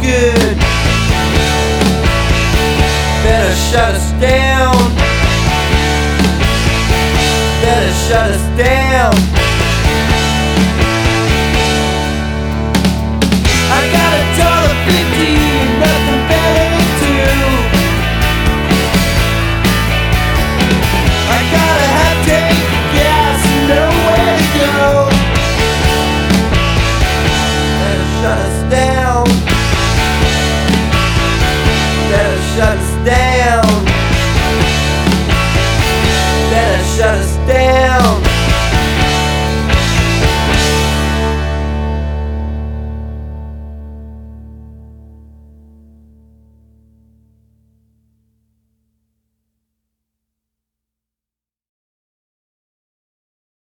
good. Better shut us down. Better shut us down. I got $1.50, nothing better to do. I got a half tank of gas and nowhere to go. Better shut us down. Better shut us down.